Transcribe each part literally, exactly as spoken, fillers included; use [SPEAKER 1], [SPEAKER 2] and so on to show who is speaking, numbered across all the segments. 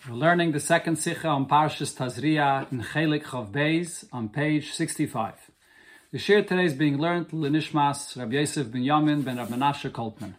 [SPEAKER 1] We're learning the second Sikha on Parshas Tazria in Chelik Chav Beis on page sixty-five. The shir today is being learned L'Nishmas Rabbi Yosef ben Yamin ben Rabbi Menashe Koltman.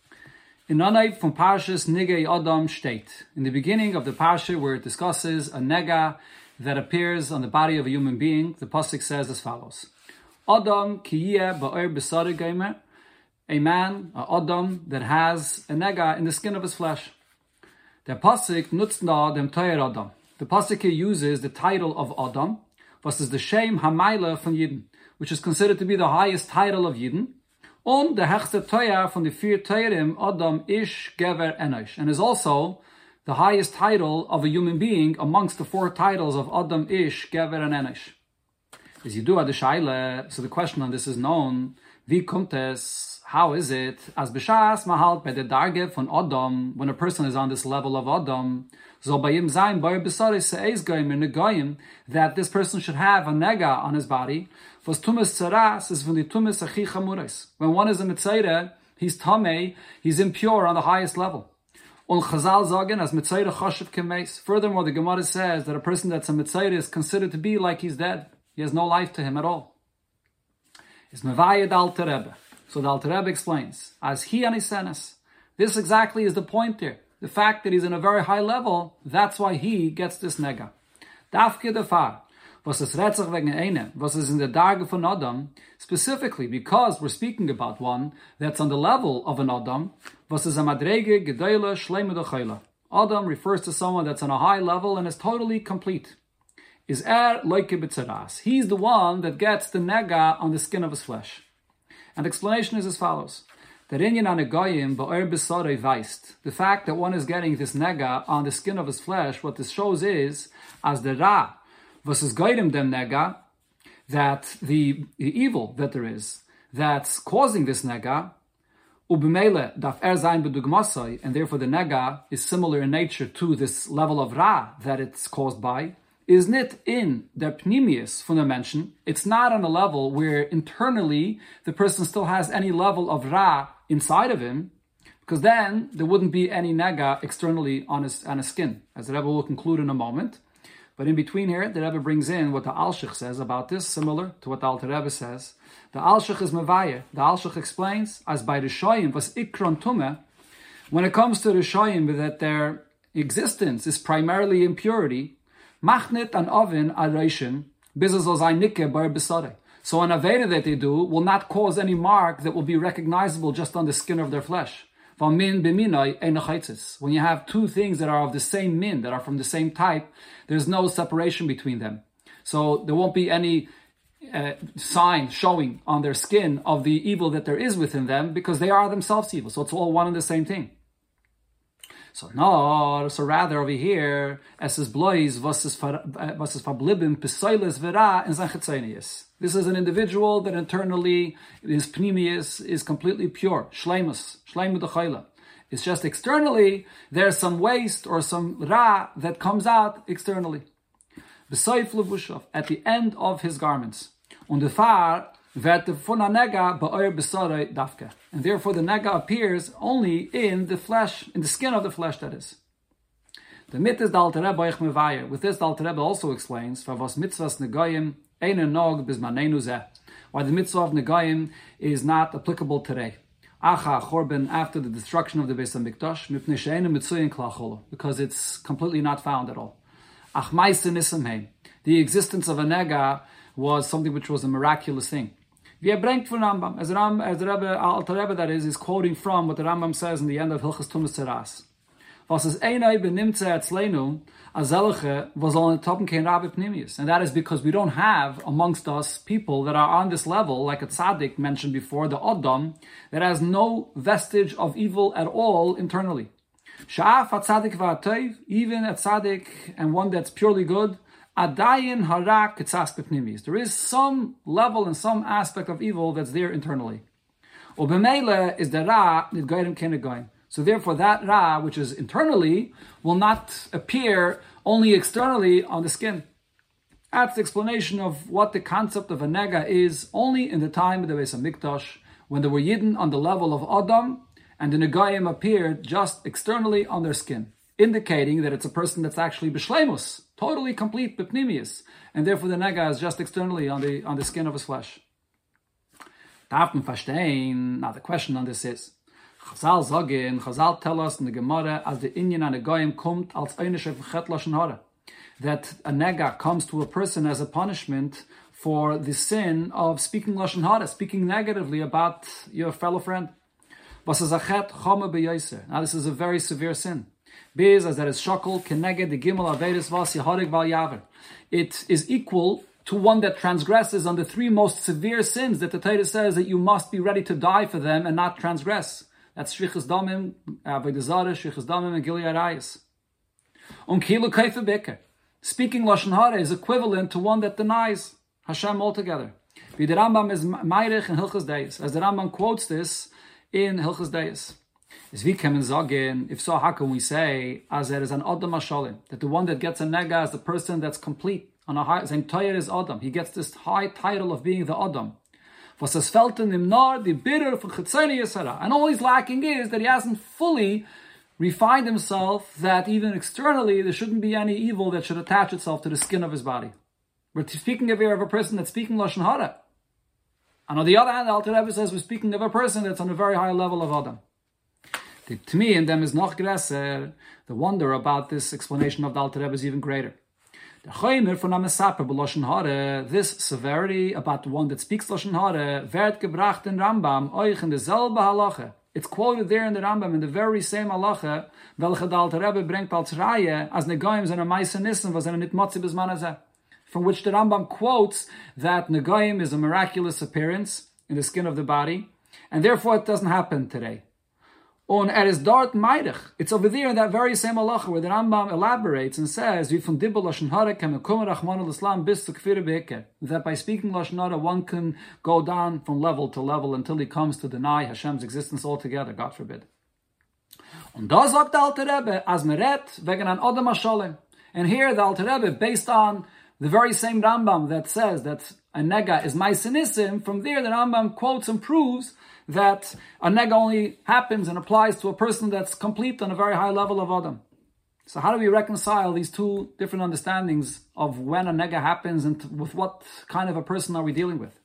[SPEAKER 1] In Nonayv from Parshas Nigei Adam State, in the beginning of the Parsha where it discusses a nega that appears on the body of a human being, the pasuk says as follows: Adam kiyeh ba'or b'sari geimer, a man, a Adam that has a nega in the skin of his flesh. The pasuk nutzt da dem Toyer Adam. The pasuk here uses the title of Adam, was is the Shem Hamayla von Yidden, which is considered to be the highest title of Yidden, und the hechste Toyer von the vier Toyerim Adam Ish Gever Enosh, and is also the highest title of a human being amongst the four titles of Adam Ish Gever and Enosh. As you do at the Shaila, so the question on this is known. Wie kommt es? How is it, as b'shas mahal by the darge von Adam, when a person is on this level of Adam, so by him zayin bar b'sari se'ez goyim in negoyim, that this person should have a nega on his body, was tumas tzaras is from the tumas achi chamurais. When one is a mitzayre, he's tamei, he's impure on the highest level. Und Chazal sagen as mitzayre chashiv kemeis. Furthermore, the Gemara says that a person that's a mitzayre is considered to be like he's dead. He has no life to him at all. It's mevayed al terebe. So the Alter Rebbe explains, as he and his senes, this exactly is the point here. The fact that he's in a very high level, that's why he gets this nega. Dafke defar, was es retzach wegen eine, was is in the darge von Adam, specifically because we're speaking about one that's on the level of an Adam, was is a madrege gedeile shleime dochayla. Adam refers to someone that's on a high level and is totally complete. Is er loike b'tzaras. He's the one that gets the nega on the skin of his flesh. And the explanation is as follows: that in Yanan Goyim ba'or b'sarei weist, the fact that one is getting this nega on the skin of his flesh, what this shows is, as the ra versus goyim dem nega, that the, the evil that there is that's causing this nega, ubimele daf er zayin b'dugmasai, and therefore the nega is similar in nature to this level of ra that it's caused by, is nit in der pnimius from the mention. It's not on a level where internally the person still has any level of ra inside of him, because then there wouldn't be any nega externally on his on his skin, as the Rebbe will conclude in a moment. But in between here, the Rebbe brings in what the Alshich says about this, similar to what the Alter Rebbe says. The Alshich is mevayeh. The Alshich explains, as by the Shoyim was ikron tumeh, when it comes to the Shoyim, that their existence is primarily impurity, machnit an oven areishin bizazos ainike bar besare. So an aveda that they do will not cause any mark that will be recognizable just on the skin of their flesh. When you have two things that are of the same min, that are from the same type, there's no separation between them. So there won't be any uh, sign showing on their skin of the evil that there is within them, because they are themselves evil. So it's all one and the same thing. So no, so rather over here, es is blois, was is verblieben, pesoiles vera in sein chetzenius. This is an individual that internally, his pnimius is completely pure. Shleimus, shleimu d'chayla. It's just externally, there's some waste or some ra that comes out externally. Besoif levushav, at the end of his garments. Und the far, and therefore the nega appears only in the flesh, in the skin of the flesh, that is. The mit is the Alter Rebbe. With this, the Alter Rebbe also explains why the mitzvah of negayim is not applicable today. Acha chorben, after the destruction of the Beis Hamikdash, because it's completely not found at all. Ach the existence of a nega was something which was a miraculous thing. Wie er bringt von Rambam, as, Ram, as the Rebbe, Alter Rebbe that is, is quoting from what the Rambam says in the end of Hilchas Tumas Tzeras. Was es einai benimtze etzleinu, azelche, was on the toppen kein Rabbi Pnimius. And that is because we don't have amongst us people that are on this level, like a tzaddik mentioned before, the Adam, that has no vestige of evil at all internally. Sha'af ha-tzaddik va'atayv, even a tzaddik and one that's purely good, Adayin harak ketzas b'pnimis. There is some level and some aspect of evil that's there internally. Ubemele is the ra nidgoyim kenegoyim. So therefore, that ra, which is internally, will not appear only externally on the skin. That's the explanation of what the concept of a nega is only in the time of the Beis Hamikdash, when there were Yidden on the level of Adam, and the negayim appeared just externally on their skin. indicating that it's a person that's actually b'shleimus, totally complete b'pnimius, and therefore the nega is just externally on the on the skin of his flesh. Darf man verstehen? Now the question on this is, Chazal sagen, Chazal tell us in the Gemara, as the Inyan and the Goyim kommt als einische Chet Lashon Hara, that a nega comes to a person as a punishment for the sin of speaking Lashon Hara, speaking negatively about your fellow friend. Was is a chet chome beyoser. Now this is a very severe sin. Biz as that is shokol keneged the gimel averis vas yeharig val yaver. It is equal to one that transgresses on the three most severe sins that the Torah says that you must be ready to die for them and not transgress. That's shvichas damim, avodah zarah, shvichas damim, and gilui arayis. On kilu kaifa beker. Speaking Lashon Hara is equivalent to one that denies Hashem altogether. Wie the Rambam is meirich in Hilchas Deis. As the Rambam quotes this in Hilchas Deis. Is wie can man sagen, if so, how can we say, as there is an Adam Hashalim, that the one that gets a nega is the person that's complete, on a high, sein Teuer is Adam. He gets this high title of being the Adam. Was es fällt in ihm nar, die bitter von Chetzoni Yisara. And all he's lacking is that he hasn't fully refined himself, that even externally there shouldn't be any evil that should attach itself to the skin of his body. We're speaking of here of a person that's speaking Lashon Hara. And on the other hand, the Alter Rebbe says we're speaking of a person that's on a very high level of Adam. To me, and them is noch größer, the wonder about this explanation of the Alter Rebbe is even greater. The Chaymer von Amesaper b'Lashon Hara, this severity about the one that speaks Lashon Hara, wird gebracht in Rambam, euch in derselbe Halacha. It's quoted there in the Rambam, in the very same Halacha, welche der Alter Rebbe bringt als Reihe, as Negoyim sind a Meise Nissen, was er nicht motzi bis Manazeh. From which the Rambam quotes that Negoyim is a miraculous appearance in the skin of the body, and therefore it doesn't happen today. On er is dort meidich. It's over there in that very same halacha where the Rambam elaborates and says, "Wie von dibbel lashon hara kem kumer rachman al-islam bis to kfir beker." That by speaking lashon hara one can go down from level to level until he comes to deny Hashem's existence altogether. God forbid. Und da sagt der Alter Rebbe, as meret wegen an Adam Hashalim. And here the Alter Rebbe, based on the very same Rambam that says that a nega is ma'aseh, from there the Rambam quotes and proves that a nega only happens and applies to a person that's complete on a very high level of Adam. So how do we reconcile these two different understandings of when a nega happens and with what kind of a person are we dealing with?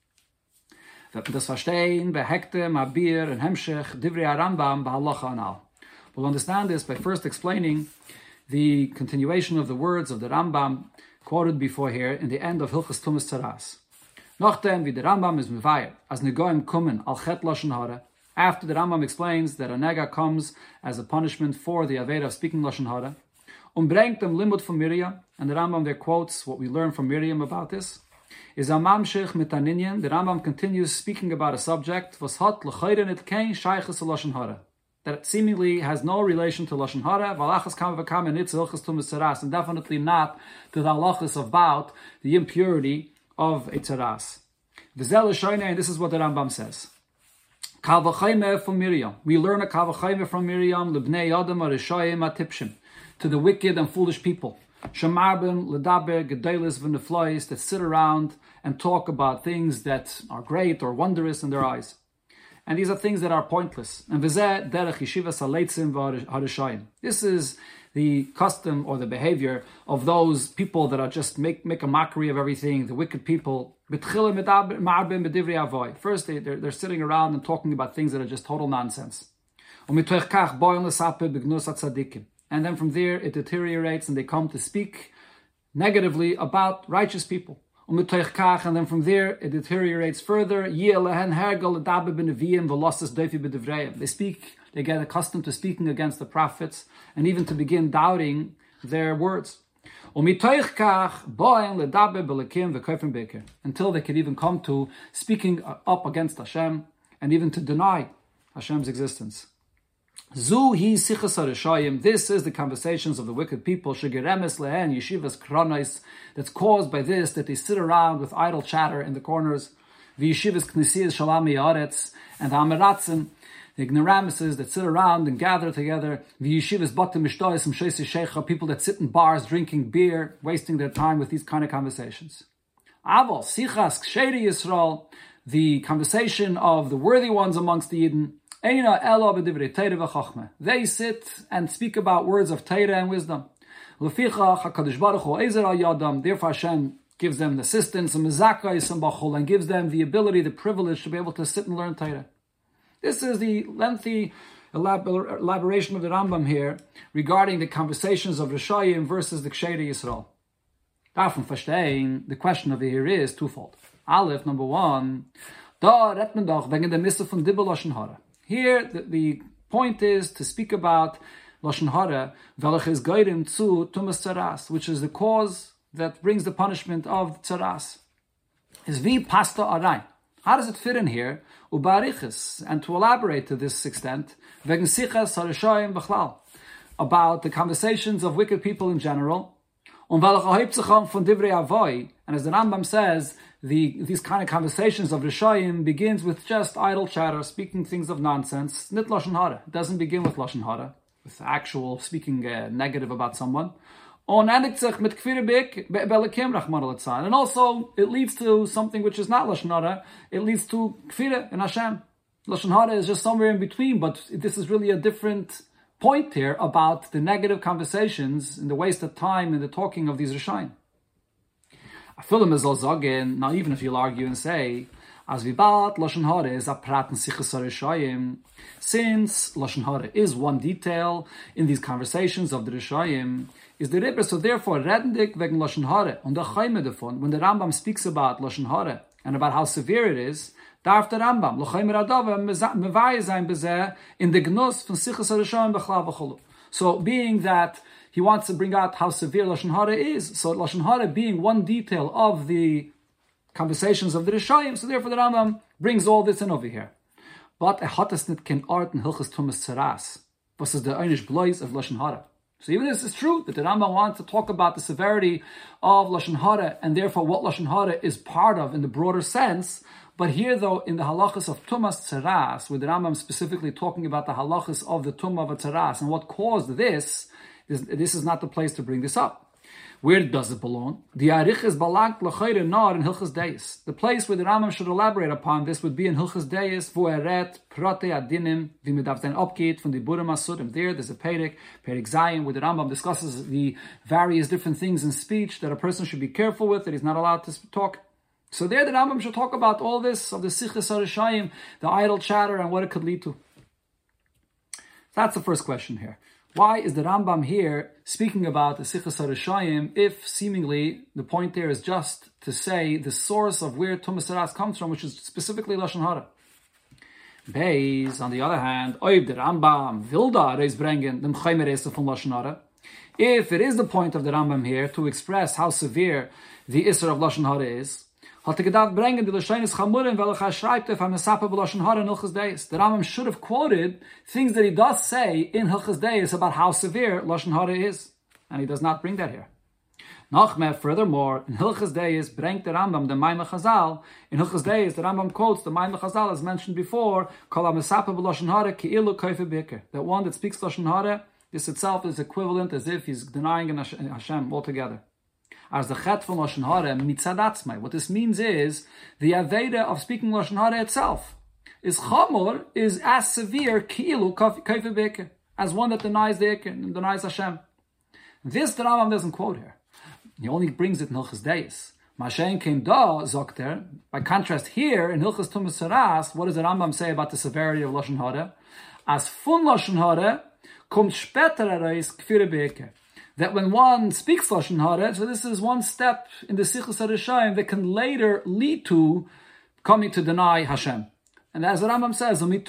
[SPEAKER 1] Das verstehen, behekte, mabir, and hemshech, divrei Rambam, b'halacha anal. We'll understand this by first explaining the continuation of the words of the Rambam quoted before here in the end of Hilchas Tumas Tzaras. Nachdem, wie der Rambam is mevayet, as negoim kommen al chet lashon hara, after the Rambam explains that a nega comes as a punishment for the aveda of speaking lashon hara, und bringt dem limud from Miriam, and the Rambam there quotes what we learn from Miriam about this, is a mamshech mit aninyan. The Rambam continues speaking about a subject was hat l'chayre nit kein shaychus lashon hara, that seemingly has no relation to lashon hara, valachas kam v'kam and it's hilchas tumas tzaras, and definitely not to the halachas about the impurity of a tzaras. V'zel l'shoynei, and this is what the Rambam says. Kal v'chayme from Miriam. We learn a kal v'chayme from Miriam, l'bnei adam arishayim atipshim, to the wicked and foolish people. Shemarbim, l'daber, gedolos v'neflois, that sit around and talk about things that are great or wondrous in their eyes. And these are things that are pointless. And v'zeh derech yeshivas haleitzim v'harishayim. This is the custom or the behavior of those people that are just make, make a mockery of everything, the wicked people. First, they, they're, they're sitting around and talking about things that are just total nonsense. And then from there, it deteriorates and they come to speak negatively about righteous people. And then from there, it deteriorates further. They speak, they get accustomed to speaking against the prophets and even to begin doubting their words. Until they could even come to speaking up against Hashem and even to deny Hashem's existence. This is the conversations of the wicked people, that's caused by this, that they sit around with idle chatter in the corners, and the Amaratzim, the ignoramuses that sit around and gather together, people that sit in bars drinking beer, wasting their time with these kind of conversations. the conversation of the worthy ones amongst the Yidden. They sit and speak about words of Torah and wisdom. Therefore Hashem gives them assistance and and gives them the ability, the privilege to be able to sit and learn Torah. This is the lengthy elaboration of the Rambam here regarding the conversations of Rishayim versus the Ksheirei Yisrael. Davon verstehen, the question over here is twofold. Aleph, number one, da redt man doch wegen der Misse von Dibber Lashon Hara. Here, the, the point is to speak about Lashon Hara, welch is geirim zu Tumas Tzaras, which is the cause that brings the punishment of Tzaras. Is vi pasta arai. How does it fit in here? Ubarichis, and to elaborate to this extent, wegen Sichas Harishayim Bechlal, about the conversations of wicked people in general, und welch Hauptsache von Divrei Avoi, and as the Rambam says, the these kind of conversations of Rishayim begins with just idle chatter, speaking things of nonsense, nit Lashon Hara. It doesn't begin with Lashon Hara, with actual speaking uh, negative about someone. And also, it leads to something which is not Lashon Hara. It leads to Kfirah in Hashem. Lashon Hara is just somewhere in between, but this is really a different point here about the negative conversations and the waste of time in the talking of these Rishayim. Now, even if you'll argue and say, as vibat Lashon Hara is a praten sichas Rishayim, since Lashon Hara is one detail in these conversations of the Rishayim, is the Rebbe, so therefore, redendik wegen Lashon Hara, und der Chaime davon, when the Rambam speaks about Lashon Hara, and about how severe it is, darf der Rambam, l'chaimer adava, mevai sein bezeh, in the gnus von sichas Rishayim b'chlav v'cholu. So, being that he wants to bring out how severe Lashon Hara is, so Lashon Hara being one detail of the conversations of the Rishayim, so therefore the Rambam brings all this in over here. But a hottest nit ken art in Hilchas Tumas Tzaras, was is the einish blois of Lashon Hara. So even this is true, that the Rambam wants to talk about the severity of Lashon Hara, and therefore what Lashon Hara is part of in the broader sense. But here though, in the halachas of Tumas Tzaras, where the Rambam specifically talking about the halachas of the Tumah of a Tzaras, and what caused this, this, this is not the place to bring this up. Where does it belong? The Arichas Balak L'chayre Nar in Hilchas Deis. The place where the Rambam should elaborate upon this would be in Hilchas Deis, wo er redt Prate Adinim, wie man darf sein abgeht von die Burim Asurim. There, there's a Perek, Perek Zayin, where the Rambam discusses the various different things in speech that a person should be careful with, that he's not allowed to talk. So there, the Rambam should talk about all this of the Sichas Harishayim, the idle chatter, and what it could lead to. That's the first question here. Why is the Rambam here speaking about the Sichas Harishayim if seemingly the point there is just to say the source of where Tumas Tzaras comes from, which is specifically Lashon Hara? Beis, on the other hand, oib the Rambam wilda reis brengen dem chaymerese von Lashon Hara. If it is the point of the Rambam here to express how severe the Isser of Lashon Hara is, hat er gedacht brengen die Lashonis Chamurim, welch er schreibt auf am Esape b'Lashon Hara in Hilchas Deis. The Rambam should have quoted things that he does say in Hilchas Deis about how severe Lashon Hara is. And he does not bring that here. Nachmer, furthermore, in Hilchas Deis bringt the Rambam the Maimon Chazal. In Hilchas Deis, the Rambam quotes the Maimon Chazal, as mentioned before, Kol am Esape b'Lashon Hara ki'ilu koife biker. That one that speaks Lashon Hara, this itself is equivalent as if he's denying in Hashem altogether. As the chet from Lashon Hara mitzadatzmai. What this means is the aveda of speaking Lashon Hara itself is chamor, is as severe ki'ilu koife biker, as one that denies the Iker and denies Hashem. This the Rambam doesn't quote here. He only brings it in Hilchas Deis. Mashen came da, Zokter. By contrast, here in Hilchas Tumas Tzaras, what does the Rambam say about the severity of Lashon Hara? As fun Lashon Hara kommt später heraus kfire beker. That when one speaks Lashon Hara, so this is one step in the Sichas Harishayim that can later lead to coming to deny Hashem. And as the Rambam says, and then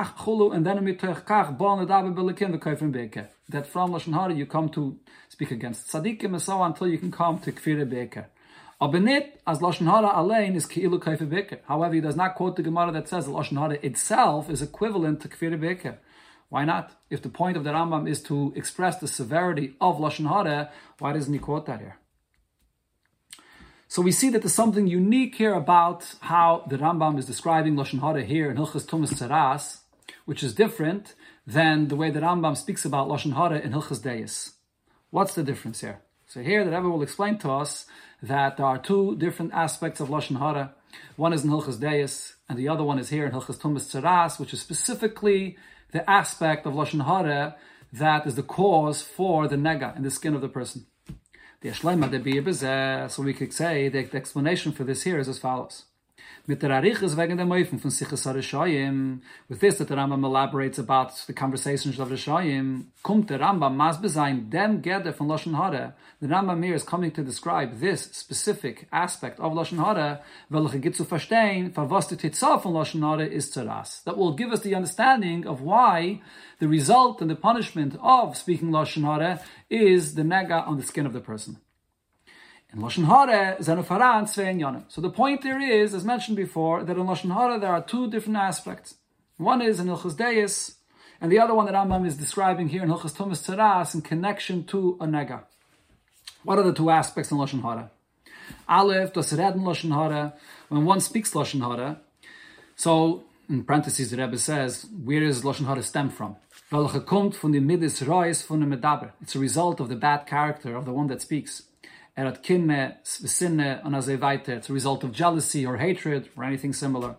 [SPEAKER 1] that from Lashon Hara you come to speak against tzaddikim and so on until you can come to kfire beker. Aber nit as Lashon Hara allein is ki'ilu kaife beker. However, he does not quote the Gemara that says that Lashon Hara itself is equivalent to kfire beker. Why not? If the point of the Rambam is to express the severity of Lashon Hara, why doesn't he quote that here? So we see that there's something unique here about how the Rambam is describing Lashon Hara here in Hilchas Tumas Tzaras, which is different than the way the Rambam speaks about Lashon Hara in Hilchas Deis. What's the difference here? So here the Rebbe will explain to us that there are two different aspects of Lashon Hara. One is in Hilchos Deis, and the other one is here in Hilchos Tumas Tzeras, which is specifically the aspect of Lashon Hara that is the cause for the nega in the skin of the person. The Ashleima de Biyah, so we could say the, the explanation for this here is as follows. Mit der Arichas wegen dem Eufen von Sichas HaRishayim, with this that the Rambam elaborates about the conversations of Rishayim, kommt der Rambam masbe sein dem Geder von Lashon Hara. The Rambam here is coming to describe this specific aspect of Lashon Hara, welche geht zu verstehen, for was die Titzah von Lashon Hara is Tzeras. That will give us the understanding of why the result and the punishment of speaking Lashon Hara is the nega on the skin of the person. In Lashon Hara, zenu faran tzvei inyanim. So the point there is, as mentioned before, that in Lashon Hara there are two different aspects. One is in Hilchos Deis, and the other one that Rambam is describing here in Hilchos Tumas Tzeras in connection to a nega. What are the two aspects in Lashon Hara? Aleph, das Reden Lashon Hara, when one speaks Lashon Hara, so, in parentheses, the Rebbe says, where does Lashon Hara stem from? Welche kommt von dem Midis Reis von dem Medaber. It's a result of the bad character of the one that speaks. Er hat kinne, sinne, and azay weiter. It's a result of jealousy or hatred or anything similar.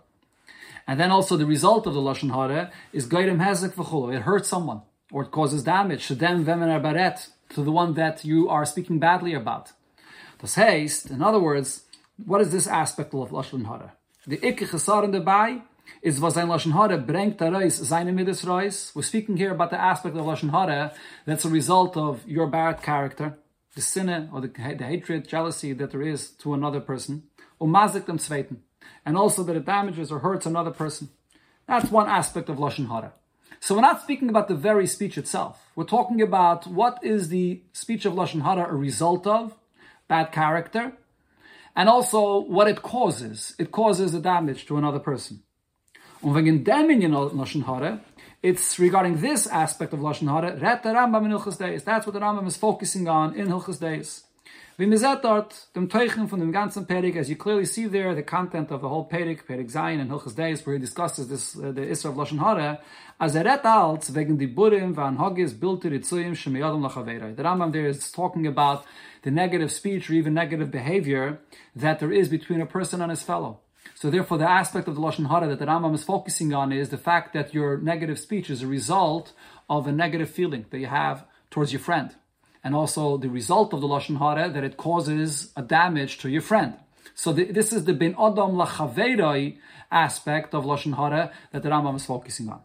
[SPEAKER 1] And then also the result of the Lashon Hara is Geirem Hezek v'chulu. It hurts someone or it causes damage. Shedem v'emen baret, to the one that you are speaking badly about. Das heißt, in other words, what is this aspect of Lashon Hara? The ikke chesaron dabei is was ein Lashon Hara bringt der Reis, seine Midas Reis. We're speaking here about the aspect of Lashon Hara that's a result of your bad character, the sinne or the, the hatred, jealousy that there is to another person, umazik dem zweiten, and also that it damages or hurts another person. That's one aspect of Lashon Hara. So we're not speaking about the very speech itself. We're talking about what is the speech of Lashon Hara a result of, bad character, and also what it causes. It causes a damage to another person. Und wegen dem in Lashon Hara, it's regarding this aspect of Lashon Hara, Ret der Rambam in Hilchos Deis. That's what the Rambam is focusing on in Hilchos Deis. Wie mir seht dort, dem Teuchen von dem ganzen Perik, as you clearly see there, the content of the whole Perik, Perik Zayin and Hilchos Deis, where he discusses this, uh, the Isra of Lashon Hara, as er ret alt, wegen die Burim, van Hogis, Bilter, Itzuyim, Shemiyadam Lachaveiroi. The Rambam there is talking about the negative speech or even negative behavior that there is between a person and his fellow. So therefore, the aspect of the Lashon Hara that the Rambam is focusing on is the fact that your negative speech is a result of a negative feeling that you have towards your friend. And also the result of the Lashon Hara that it causes a damage to your friend. So the, this is the bin Adam lachaveiroi aspect of Lashon Hara that the Rambam is focusing on.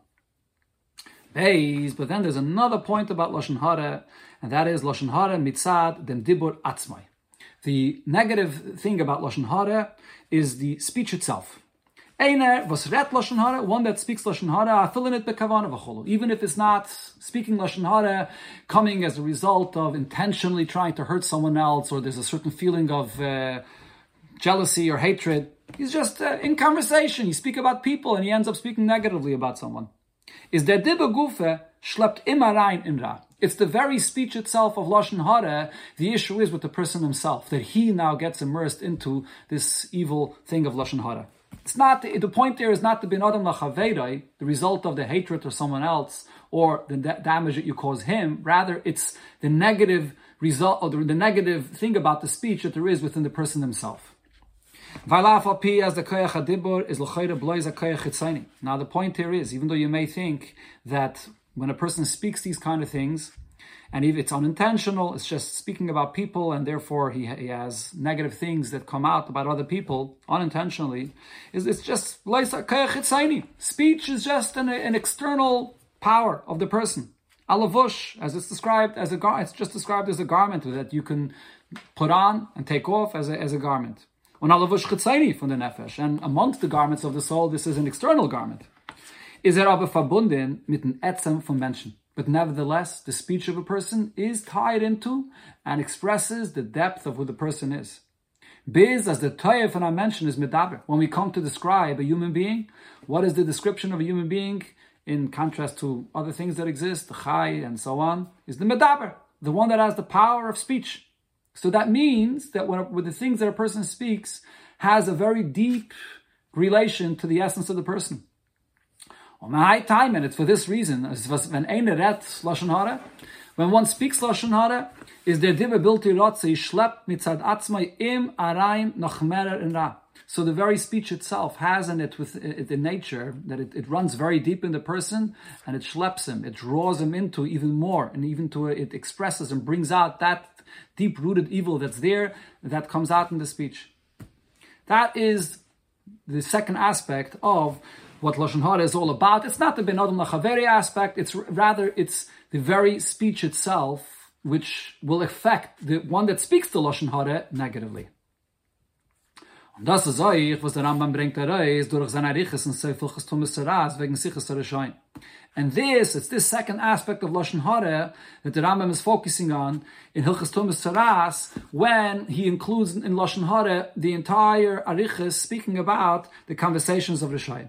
[SPEAKER 1] But then there's another point about Lashon Hara, and that is Lashon Hara mitzad dem dibur atzmai. The negative thing about Lashon Hara is the speech itself. Einer was ret Lashon Hara, one that speaks Lashon Hara, afilin it bekavana v'cholu. Even if it's not speaking Lashon Hara coming as a result of intentionally trying to hurt someone else, or there's a certain feeling of uh, jealousy or hatred, he's just uh, in conversation. You speak about people and he ends up speaking negatively about someone. Is der dibber gufe schleppt immer rein in ra. It's the very speech itself of Lashon Hara. The issue is with the person himself, that he now gets immersed into this evil thing of Lashon Hara. It's not, the, the point there is not the bin adam lachaveiroi, the result of the hatred to someone else, or the da- damage that you cause him. Rather, it's the negative result, or the, the negative thing about the speech that there is within the person himself. Now the point here is, even though you may think that when a person speaks these kind of things, and if it's unintentional, it's just speaking about people, and therefore he, he has negative things that come out about other people unintentionally, is it's just speech is just an, an external power of the person. Alavush, as it's described as a gar, it's just described as a garment that you can put on and take off as a, as a garment. And amongst the garments of the soul, this is an external garment. Is er aber verbunden mit dem Ätzem von Menschen. But nevertheless, the speech of a person is tied into and expresses the depth of who the person is. Biz, as the Toyev von einem Menschen is medaber. When we come to describe a human being, what is the description of a human being in contrast to other things that exist, the Chai and so on, is the medaber, the one that has the power of speech. So that means that when, when the things that a person speaks has a very deep relation to the essence of the person. And it's for this reason, when one speaks Lashon Hara, is der Dibber bilti rotze, schleppt mitzad atzmai im araim noch merer in ra. So the very speech itself has in it with it the nature that it, it runs very deep in the person, and it schleps him, it draws him into even more, and even to a, it expresses and brings out that deep-rooted evil that's there, that comes out in the speech. That is the second aspect of what Lashon Hara is all about. It's not the Ben Adam Lachaveri aspect, it's rather, it's the very speech itself which will affect the one that speaks the Lashon Hara negatively. Und das ist euch, was der Rambam bringt heraus, durch seine Ariches und Sefer Chestumas Saras, wegen Sichas Harashayin. And this, it's this second aspect of Lashon Hara that the Rambam is focusing on in Hilchas Tumas Saras, when he includes in Lashon Hara the entire Ariches speaking about the conversations of Rishayim.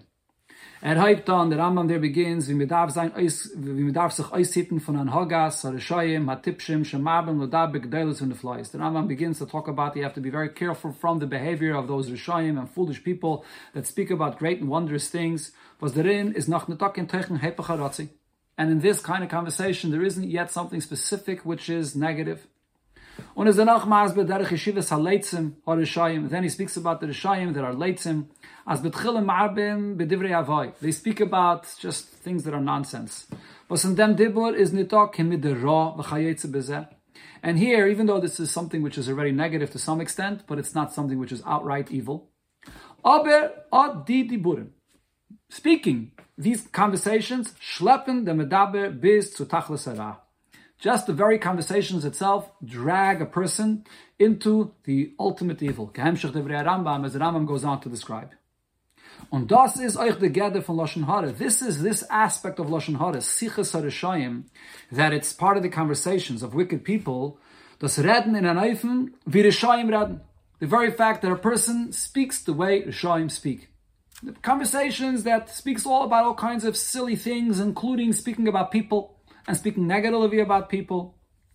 [SPEAKER 1] Er hyped on, the Rambam there begins, wie mir darf sein, wie mir darf sich aushitten von an Hagas, Harashayim, Hatipshim, Shemabim, Lodabik, Deilus, and the flies. The Rambam begins to talk about you have to be very careful from the behavior of those Rishayim and foolish people that speak about great and wondrous things. Was therein is noch netak in Teichen Hepacharatzi. And in this kind of conversation, there isn't yet something specific which is negative. Und es danach masbe derech yeshivas haleitzim or Rishayim. Then he speaks about the Rishayim that are leitzim. As betchilim ma'arbim bedivrei avai. They speak about just things that are nonsense. Was in dem dibur is nitok himid ra v'chayetze bezeh. And here, even though this is something which is already negative to some extent, but it's not something which is outright evil. Aber ad di diburim. Speaking these conversations, schleppen the medaber bis zu tachlis hara. Just the very conversations itself drag a person into the ultimate evil. Kehemshech devrei Rambam, as the Rambam goes on to describe. Und das ist euch the gather von Lashon Hara. This is this aspect of Lashon Hara, Sichas Harashayim, that it's part of the conversations of wicked people, das Reden in an Eifen, wie Rishayim reden. The very fact that a person speaks the way Rishayim speak. The conversations that speaks all about all kinds of silly things, including speaking about people, and speaking negatively about people.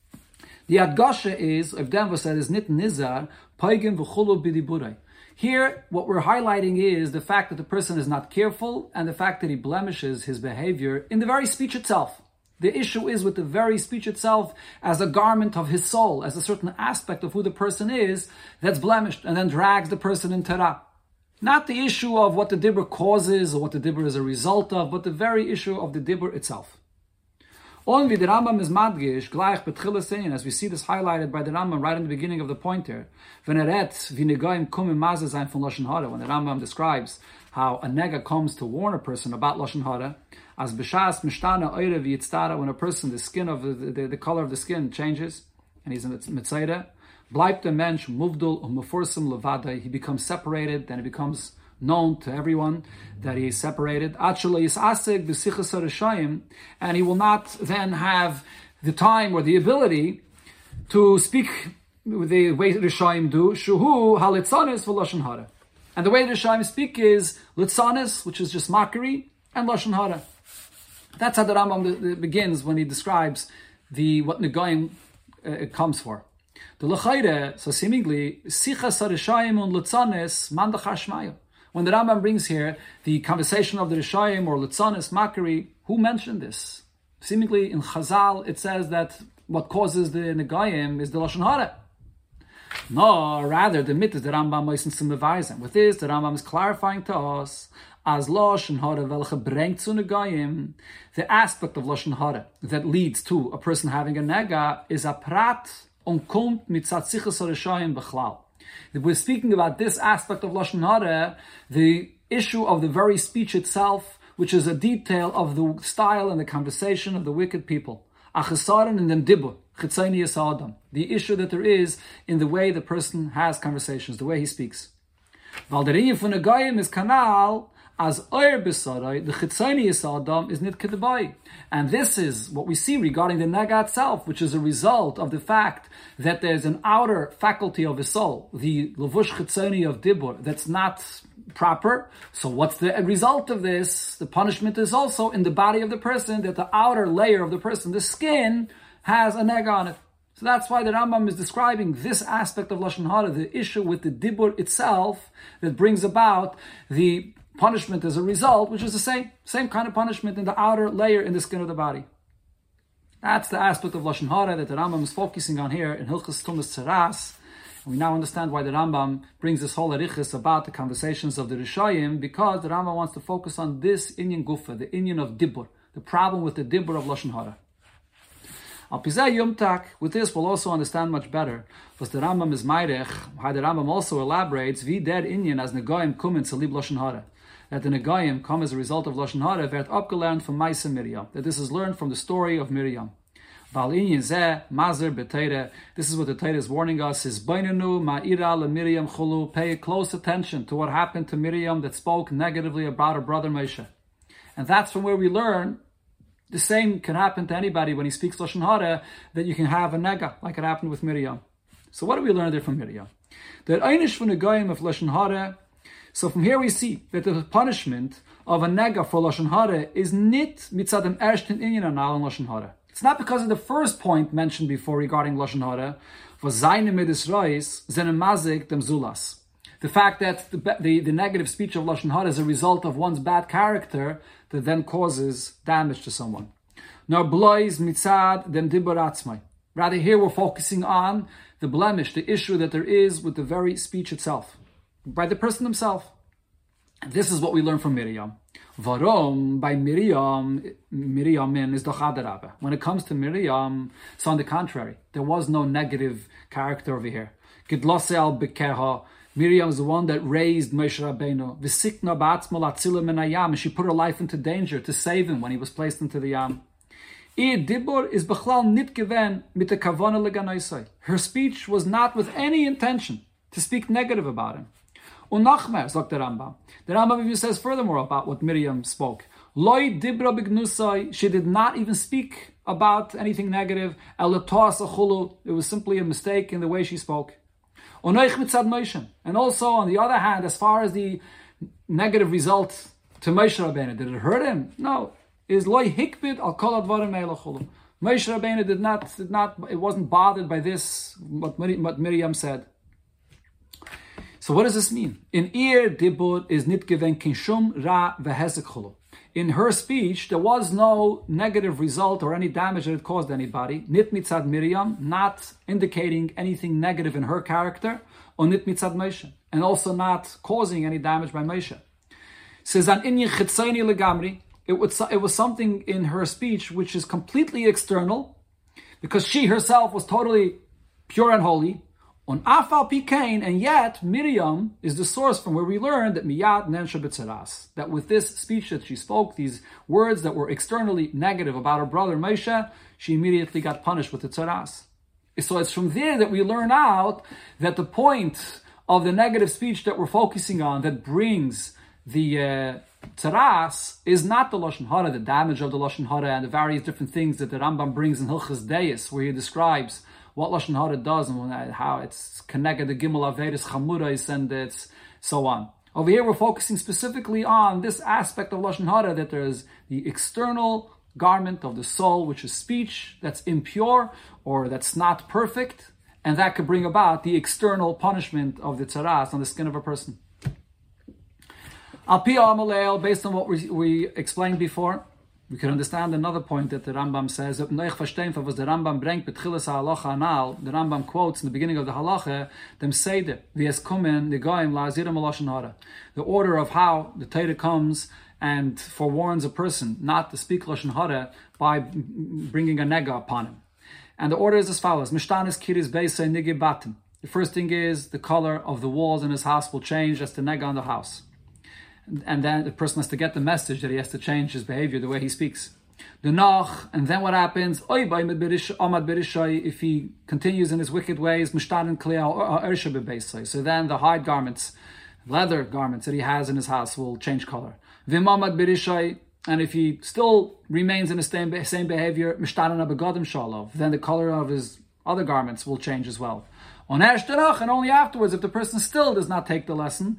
[SPEAKER 1] The Adgasha is, if Dan was said, is nit nizar, paigim v'chulu b'diburai. Here, what we're highlighting is the fact that the person is not careful and the fact that he blemishes his behavior in the very speech itself. The issue is with the very speech itself as a garment of his soul, as a certain aspect of who the person is that's blemished and then drags the person in Torah. Not the issue of what the dibur causes or what the dibur is a result of, but the very issue of the dibur itself. On wie der Rambam is madgish, gleich betchilles sein, as we see this highlighted by the Rambam right in the beginning of the pointer. When er redt, wie negaim kum im maze sein von Lashon Hara, when the Rambam describes how a nega comes to warn a person about Lashon Hara, as b'shas mishtana oire v'yitztara, when a person, the skin of the, the, the color of the skin changes, and he's in mitzayre, bleibt der Mensch muvdul um meforsim levada, he becomes separated, then he becomes known to everyone that he is separated. And he will not then have the time or the ability to speak the way the Rishayim do. Shuhu halitzanis v'lashon hara. And the way the Rishayim speak is litzanis, which is just mockery, and lashon hara. That's how the Rambam begins when he describes the what Negayim uh, it comes for. The L'chayre, so seemingly, sichas harishayim und litzanis mandachar shmayu. When the Rambam brings here the conversation of the Rishayim or Litzanis, mockery, who mentioned this? Seemingly in Chazal it says that what causes the Negayim is the Lashon Hara. No, rather the myth is the Rambam meistens zum Beweisen. With this, the Rambam is clarifying to us as Lashon Hara welche bringt zu Negayim, the aspect of Lashon Hara that leads to a person having a Nega is a prat und kommt mit Tzatzichas Rishayim bechlal. We're speaking about this aspect of Lashon Hara, the issue of the very speech itself, which is a detail of the style and the conversation of the wicked people. Achesaran in dem dibur, chitzayni yisa'adam. The issue that there is in the way the person has conversations, the way he speaks. Val der Inyan von Negayim is kanal, as oir besarai, the chitzayni yisa'adam is nit kedabai. And this is what we see regarding the nega itself, which is a result of the fact that there's an outer faculty of the soul, the levush chitzoni of dibur, that's not proper. So what's the result of this? The punishment is also in the body of the person, that the outer layer of the person, the skin, has a nega on it. So that's why the Rambam is describing this aspect of Lashon Hara, the issue with the dibur itself, that brings about the punishment as a result, which is the same, same kind of punishment in the outer layer in the skin of the body. That's the aspect of Lashon Hara that the Rambam is focusing on here in Hilchas Tumas Saras, We now understand why the Rambam brings this whole arichis about the conversations of the Rishayim, because the Rambam wants to focus on this inyan gufa, the inyan of dibur, the problem with the dibur of Lashon Hara. Al Pizeh Yumtak, with this we'll also understand much better, because the Rambam is Meirech, how the Rambam also elaborates, vi der inyan as Negoyim kumen zu lib Lashon Hara, that the Negoyim come as a result of Lashon Hara, wird abgelernt from Maisa Miriam, that this is learned from the story of Miriam. This is what the Torah is warning us, is Miriam chulu. Pay close attention to what happened to Miriam that spoke negatively about her brother Moshe. And that's from where we learn the same can happen to anybody when he speaks Lashon Hara, that you can have a nega, like it happened with Miriam. So what do we learn there from Miriam? That einish von Negoyim of Lashon Hara. So from here we see that the punishment of a nega for Lashon Hara is nit mitzad dem ersten inyan anal in Lashon Hara. It's not because of the first point mentioned before regarding Lashon Hara, for Zayne Midis Reis, Zene Mazik dem Zulas. The fact that the, the, the negative speech of Lashon Hara is a result of one's bad character that then causes damage to someone. Nor blois mitzad dem dibur atzmai. Rather here we're focusing on the blemish, the issue that there is with the very speech itself, by the person himself. And this is what we learn from Miriam. Varom, by Miriam, Miriam is the Chadarabba. When it comes to Miriam, it's on the contrary. There was no negative character over here. Gidlose al bekeha. Miriam is the one that raised Moshe Rabbeinu. V'sikna ba'atzma l'atzila min hayam. She put her life into danger to save him when he was placed into the yam. Ir dibur is bechlal nit gewen mit der kavana leganoisai. Her speech was not with any intention to speak negative about him. Und nachmer, sagt der Rambam. The Rambam even says furthermore about what Miriam spoke. Loi dibra bignusai, she did not even speak about anything negative. El toas achulu, it was simply a mistake in the way she spoke. Unoich mitzad Moshe. And also, on the other hand, as far as the negative result to Moshe Rabbeinu, did it hurt him? No. Is loi hikbid al kol advarim eilachulu. Moshe Rabbeinu did not, did not, it wasn't bothered by this, what Miriam said. So what does this mean? In ir dibur is nit gewen kinshum ra vehezek chulu. In her speech, there was no negative result or any damage that it caused anybody. Nit mitzad Miriam, not indicating anything negative in her character, or nit mitzad Moshe, and also not causing any damage by Moshe. Says an inyan chitzoni legamri. It was it was something in her speech which is completely external, because she herself was totally pure and holy. On Afal Pikain, and yet Miriam is the source from where we learned that Miyad Nensha B'tzaras, that with this speech that she spoke, these words that were externally negative about her brother Moshe, she immediately got punished with the tzaras. So it's from there that we learn out that the point of the negative speech that we're focusing on, that brings the uh, tzaras, is not the Lashon Hara, the damage of the Lashon Hara, and the various different things that the Rambam brings in Hilchas Deis, where he describes what Lashon Hara does and how it's connected to Gimel Averis, Chamurais, and it's so on. Over here, we're focusing specifically on this aspect of Lashon Hara, that there is the external garment of the soul, which is speech that's impure or that's not perfect, and that could bring about the external punishment of the tzaras on the skin of a person. Al Pi Amalel, based on what we, we explained before, we can understand another point that the Rambam says. The Rambam bringt betchilas halacha anal. The Rambam quotes in the beginning of the halacha them seder v'es kumen negoyim la'aziram lashon hara. The order of how the Torah comes and forewarns a person not to speak lashon hara by bringing a nega upon him. And the order is as follows: Mishtanis kiris beisay nigi batim. The first thing is the color of the walls in his house will change. That's the nega on the house. And then the person has to get the message that he has to change his behavior, the way he speaks. The noch, and then what happens? If he continues in his wicked ways, so then the hide garments, leather garments that he has in his house will change color. And if he still remains in the same, same behavior, then the color of his other garments will change as well. On and only afterwards, if the person still does not take the lesson,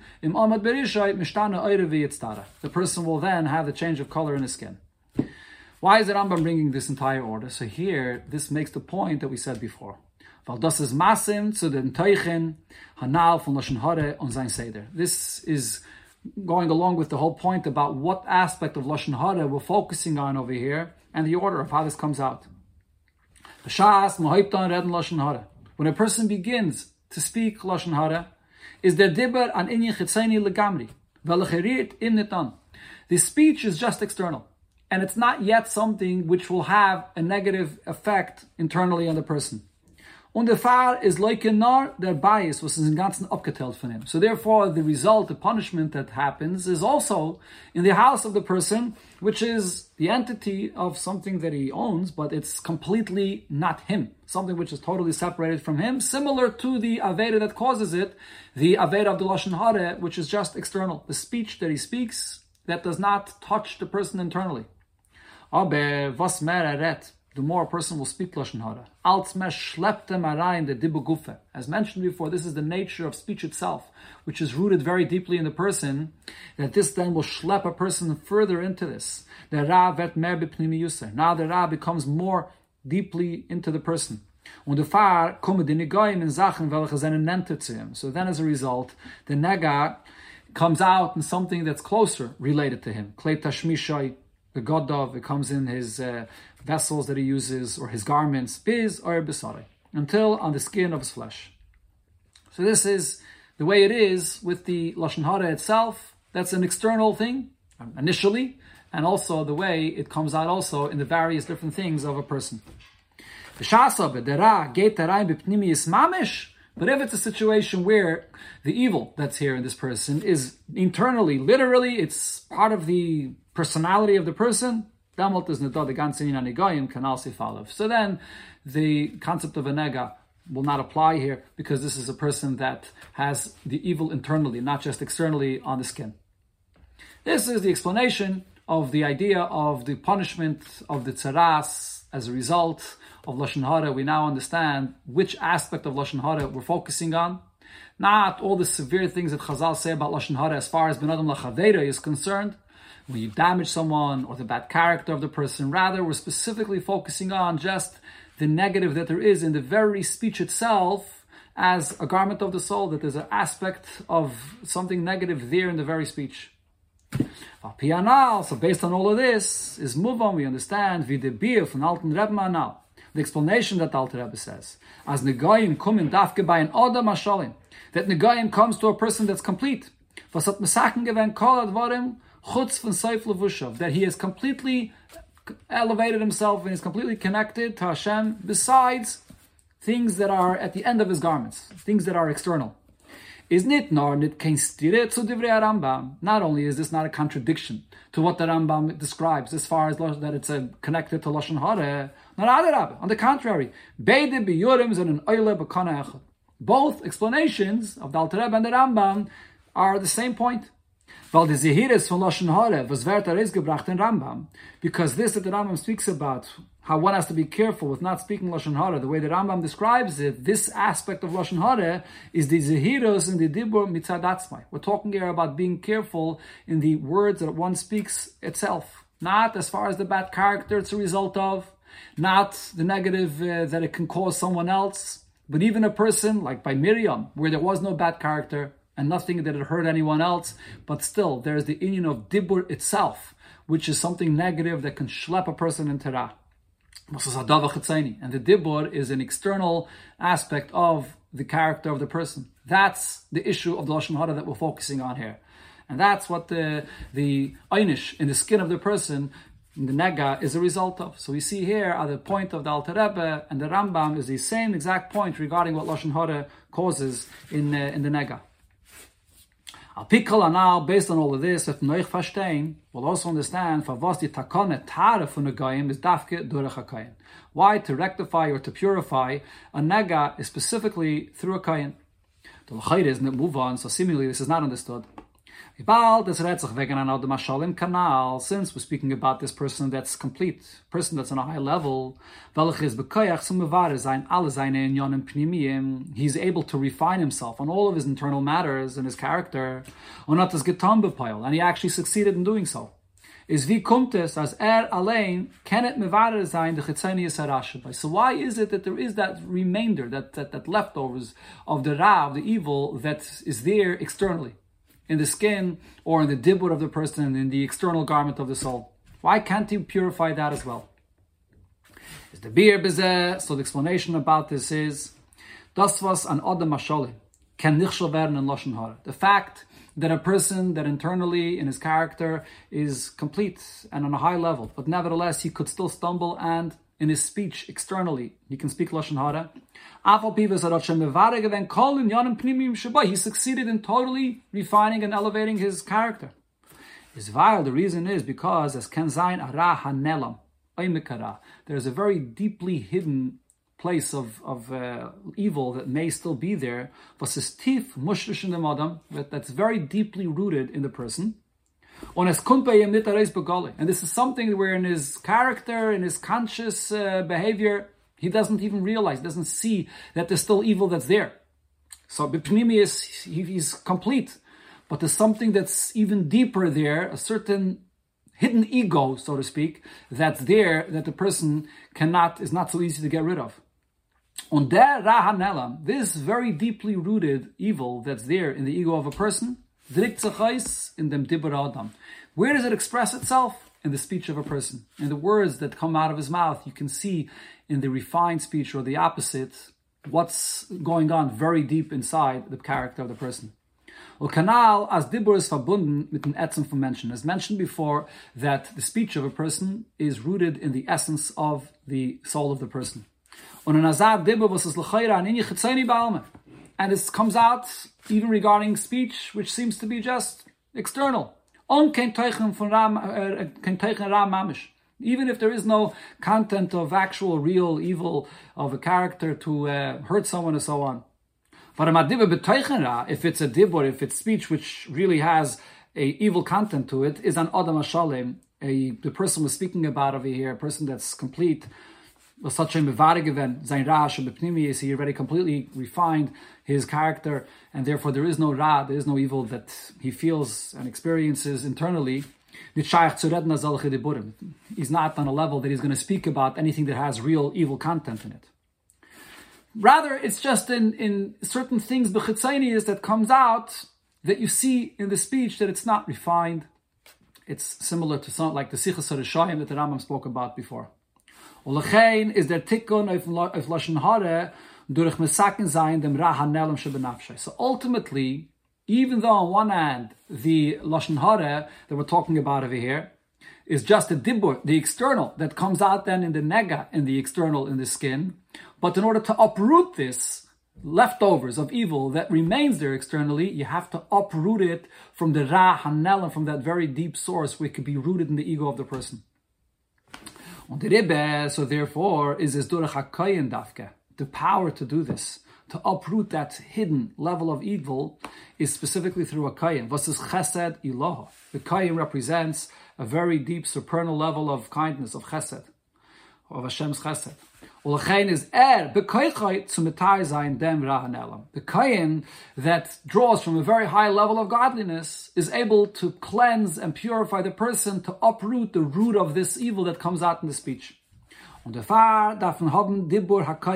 [SPEAKER 1] the person will then have the change of color in his skin. Why is the Rambam bringing this entire order? So here, this makes the point that we said before. This is going along with the whole point about what aspect of Lashon Hara we're focusing on over here, and the order of how this comes out. When a person begins to speak Lashon Hara is der Dibber an Inyan Chitzeni Legamri. Velacheriert im Nitan. The speech is just external. And it's not yet something which will have a negative effect internally on the person. Und der Fall is like nar der bias was in ganzen abgeteilt von him. So therefore, the result, the punishment that happens is also in the house of the person, which is the entity of something that he owns, but it's completely not him. Something which is totally separated from him, similar to the Aveda that causes it, the Aveda of the Lashon Hara, which is just external. The speech that he speaks that does not touch the person internally. Aber was mehr eret, the more a person will speak Lashon Hara. Als mer schleppt em rein the Dibur Gufe. As mentioned before, this is the nature of speech itself, which is rooted very deeply in the person, that this then will schlep a person further into this. The Ra vet mer b'pnimiyuser. Now the Ra becomes more deeply into the person. Und der Fahr kommen die Negoim in Sachen, welche seine Nente zu him. So then as a result, the Nega comes out in something that's closer related to him. Klei tashmishai, the Godov, it comes in his uh, vessels that he uses, or his garments, biz or bisare, until on the skin of his flesh. So this is the way it is with the Lashon Hara itself. That's an external thing, initially, and also the way it comes out also in the various different things of a person. But if it's a situation where the evil that's here in this person is internally, literally, it's part of the personality of the person, so then the concept of a nega will not apply here, because this is a person that has the evil internally, not just externally on the skin. This is the explanation of the idea of the punishment of the tzaras as a result of Lashon Hara. We now understand which aspect of Lashon Hara we're focusing on. Not all the severe things that Chazal say about Lashon Hara as far as Ben Adam Lachaveda is concerned, when you damage someone or the bad character of the person. Rather, we're specifically focusing on just the negative that there is in the very speech itself as a garment of the soul, that there's an aspect of something negative there in the very speech. So based on all of this, is move on, we understand, wie der Bier von Alten Rebbe Manal. The explanation that the Alter Rebbe says, as Negayim kommen dafke bei ein Adam Ashalim, that Negayim comes to a person that's complete. Was hat Mesaken gewinnt, kol advarim, chutz von Seif Levushav, that he has completely elevated himself and is completely connected to Hashem, besides things that are at the end of his garments, things that are external. Is nit nor nit kein stire zu divrei Rambam. Not only is this not a contradiction to what the Rambam describes as far as that it's a, connected to Lashon Hara, not adarabah. On the contrary, beide biyurim sind an oile b'kana echad. Both explanations of the Alter Rebbe and the Rambam are the same point. Weil die Zehiris von Lashon Hara was wird herausgebracht in Rambam, because this that the Rambam speaks about, how one has to be careful with not speaking Lashon Hara, the way the Rambam describes it, this aspect of Lashon Hara is the Zehiros in the Dibur mitzad atzmai. We're talking here about being careful in the words that one speaks itself, not as far as the bad character it's a result of, not the negative uh, that it can cause someone else, but even a person like by Miriam, where there was no bad character and nothing that had hurt anyone else, but still there's the union of Dibur itself, which is something negative that can schlep a person into Ra. And the Dibur is an external aspect of the character of the person. That's the issue of the Lashon Hara that we're focusing on here. And that's what the the einish in the skin of the person, in the nega, is a result of. So we see here at the point of the Alter Rebbe and the Rambam is the same exact point regarding what Lashon Hara causes in, uh, in the nega. Al Pikal now, based on all of this, if Noich Fashtein will also understand for was the takone tare von the goyim is dafke durch a kain. Why? To rectify or to purify a nega is specifically through a kain. The l'chayre is not move on, so seemingly this is not understood. Since we're speaking about this person that's complete, person that's on a high level, he's able to refine himself on all of his internal matters and his character, and he actually succeeded in doing so. Is wie kommt es, as er allein kennet mevarer sein de chitzenius harasha. So why is it that there is that remainder, that, that, that leftovers of the ra, of the evil that is there externally? In the skin, or in the dibur of the person, in the external garment of the soul. Why can't he purify that as well? Is the beer bezeh? So the explanation about this is Das was an Adam Mashalim can nichshel werden in Lashon Hara. The fact that a person that internally in his character is complete and on a high level, but nevertheless he could still stumble, and in his speech externally he can speak Lashon Hara. He succeeded in totally refining and elevating his character. Is vile. The reason is because as Ken Zayin Ara Hanelam Oimikara, there's a very deeply hidden place of, of uh, evil that may still be there, that's very deeply rooted in the person. And this is something where in his character, in his conscious uh, behavior, he doesn't even realize, doesn't see that there's still evil that's there. So B'pnimi he's complete, but there's something that's even deeper there, a certain hidden ego, so to speak, that's there that the person cannot, is not so easy to get rid of. On der Rahanelam, this very deeply rooted evil that's there in the ego of a person, in dem Dibur Adam. Where does it express itself? In the speech of a person. In the words that come out of his mouth, you can see in the refined speech or the opposite, what's going on very deep inside the character of the person. Well, Kanal as Dibur is verbunden mit dem Etzem von Menschen. As mentioned before, that the speech of a person is rooted in the essence of the soul of the person. And it comes out even regarding speech, which seems to be just external. Even if there is no content of actual, real evil of a character to uh, hurt someone and so on. But if it's a dibur, if it's speech which really has a evil content to it, is an Adam Hashalem, a the person we're speaking about over here, a person that's complete. Was such a mevarig event, zayin rash and b'pnimi, is he already completely refined his character, and therefore there is no ra, there is no evil that he feels and experiences internally. He's not on a level that he's going to speak about anything that has real evil content in it. Rather, it's just in, in certain things, b'chitzaynis, that comes out that you see in the speech that it's not refined. It's similar to something like the Sichas HaRishayim that the Rambam spoke about before. Ulechein is der tikkun of Lashon Hara durch mesaken sein dem ra hanelem shebenafshay. So ultimately, even though on one hand the Lashon Hara that we're talking about over here is just a dibur, the external that comes out then in the nega, in the external, in the skin, but in order to uproot this leftovers of evil that remains there externally, you have to uproot it from the ra hanelem, from that very deep source where it could be rooted in the ego of the person. So therefore, is this durach hakayin dafke, the power to do this, to uproot that hidden level of evil, is specifically through a kayin. What is chesed ilaha? The kayin represents a very deep supernal level of kindness, of chesed, of Hashem's chesed. Ulechein is er bekoichay zu mitai zayin dem rahanelam. The kayin that draws from a very high level of godliness is able to cleanse and purify the person, to uproot the root of this evil that comes out in the speech. And therefore, when the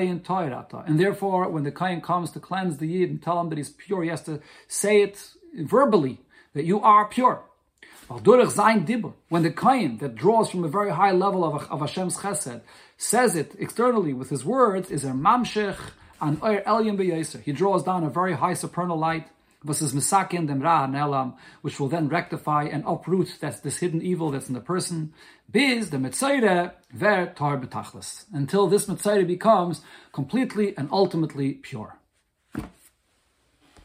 [SPEAKER 1] kayin comes to cleanse the yid and tell him that he's pure, he has to say it verbally, that you are pure. When the kayin that draws from a very high level of, of Hashem's chesed says it externally with his words, is a mamshech an oir elyon beyaser. He draws down a very high supernal light, versus misakin dem ra nelam, which will then rectify and uproot that's this hidden evil that's in the person. Biz the mitzayre ver tar betachlis, until this mitzayre becomes completely and ultimately pure.